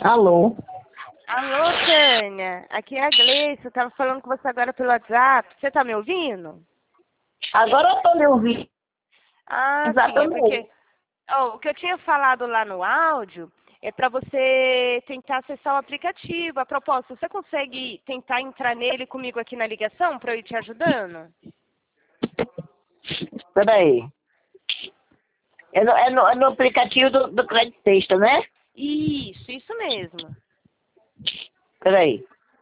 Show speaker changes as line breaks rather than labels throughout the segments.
Alô?
Alô, Tânia. Aqui é a Gleice. Eu tava falando com você agora pelo WhatsApp. Você tá me ouvindo?
Agora eu tô me ouvindo.
Ah, sim. É
Exatamente.
porque o que eu tinha falado lá no áudio é para você tentar acessar o aplicativo. A propósito, você consegue tentar entrar nele comigo aqui na ligação para eu ir te ajudando?
Peraí. É no aplicativo do Crédito Sexta, né?
Isso mesmo.
Peraí.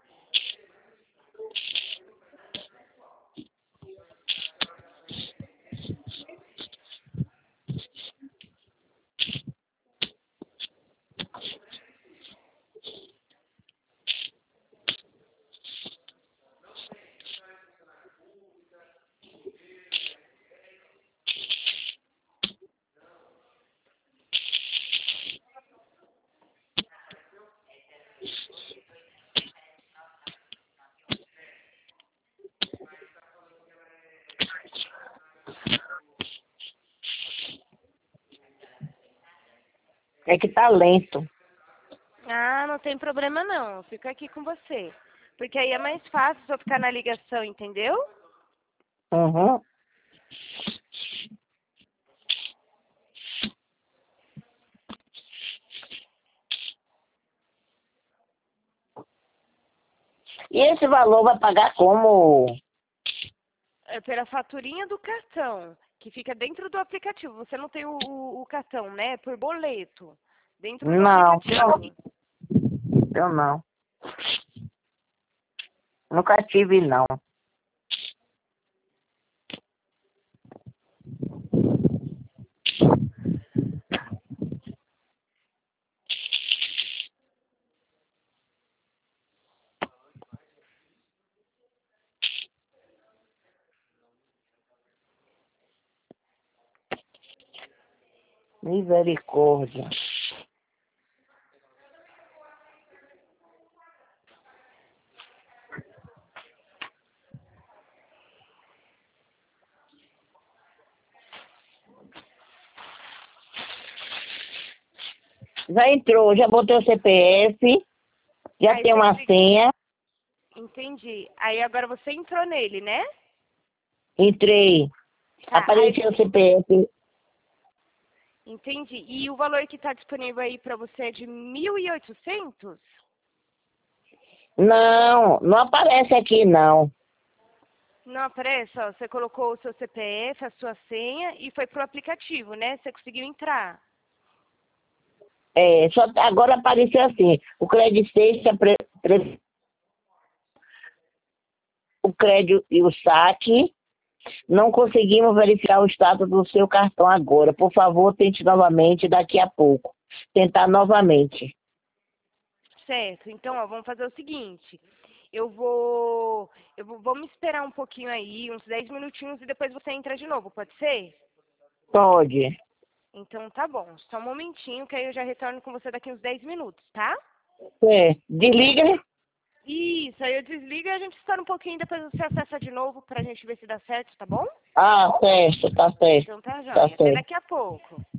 É que tá lento.
Ah, não tem problema não. Eu fico aqui com você. Porque aí é mais fácil se eu ficar na ligação, entendeu?
Uhum. E esse valor vai pagar como?
É pela faturinha do cartão, que fica dentro do aplicativo. Você não tem o cartão, né? É por boleto. Dentro do
Não,
aplicativo.
eu não. Nunca tive, não. Misericórdia. Já entrou, já botei o CPF, já
Aí
tem
você
uma
clica.
senha.
Entendi. Aí agora você entrou nele, né?
Entrei.
Tá, aí.
Apareceu o CPF.
Entendi. E o valor que está disponível aí para você é de 1.800?
Não, não aparece aqui, não.
Não aparece, ó. Você colocou o seu CPF, a sua senha e foi pro aplicativo, né? Você conseguiu entrar.
É, só agora apareceu assim, o crédito sexta, o crédito e o saque, não conseguimos verificar o status do seu cartão agora. Por favor, tente novamente daqui a pouco. Tentar novamente.
Certo. Então, ó, vamos fazer o seguinte. Vamos esperar um pouquinho aí, uns 10 minutinhos e depois você entra de novo, pode ser?
Pode.
Então tá bom. Só um momentinho que aí eu já retorno com você daqui uns 10 minutos, tá?
É, desliga.
Isso, aí eu desligo e a gente espera um pouquinho, depois você acessa de novo pra gente ver se dá certo, tá bom?
Ah, certo, tá certo.
Então tá
Tá
joia. Até
certo.
daqui a pouco.